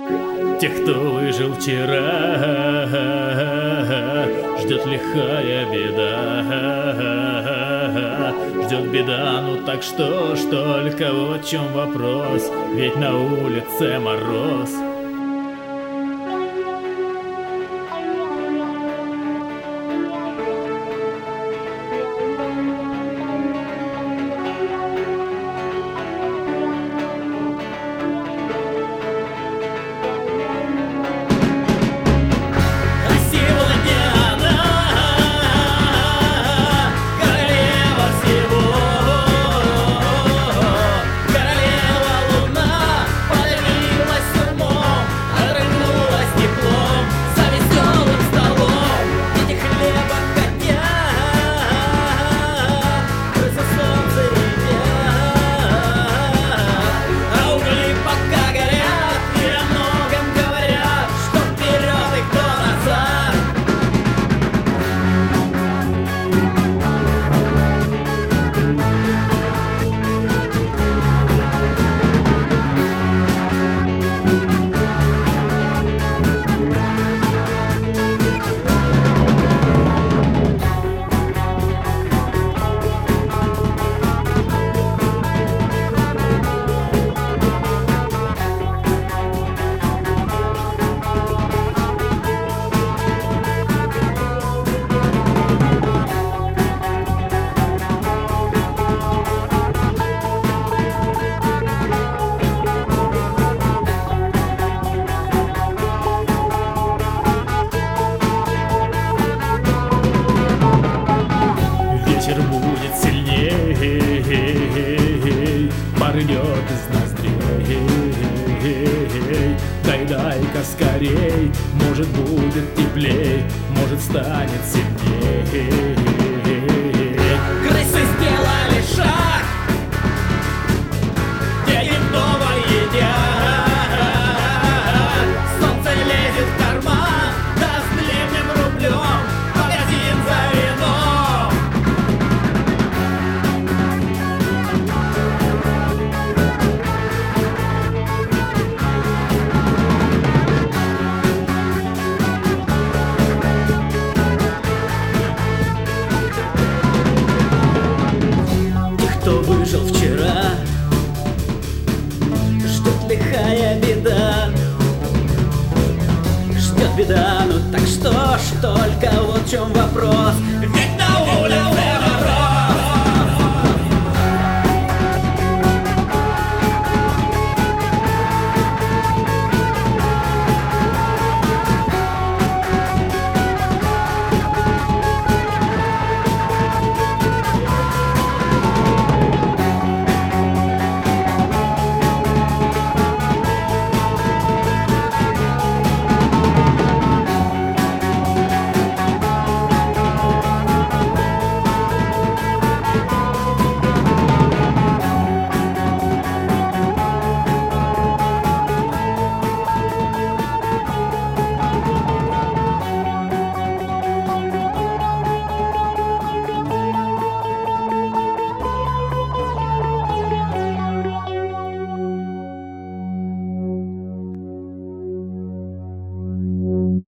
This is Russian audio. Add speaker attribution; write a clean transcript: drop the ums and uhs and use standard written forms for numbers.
Speaker 1: Тех, кто выжил вчера, ждет лихая беда. Ждет беда, ну так что ж, только вот в чем вопрос, ведь на улице мороз. Ветер будет сильней, порвет из ноздрей. Дай-ка скорей, может будет теплей, может станет сильней.
Speaker 2: Крысы сделали шаг, едем дома едят. Солнце лезет в карман, да с длинным рублем магазин за вином. Тех, кто выжил вчера, ждет лихая беда. Ждет беда, ну так что ж, только вот в чем вопрос, ведь на улице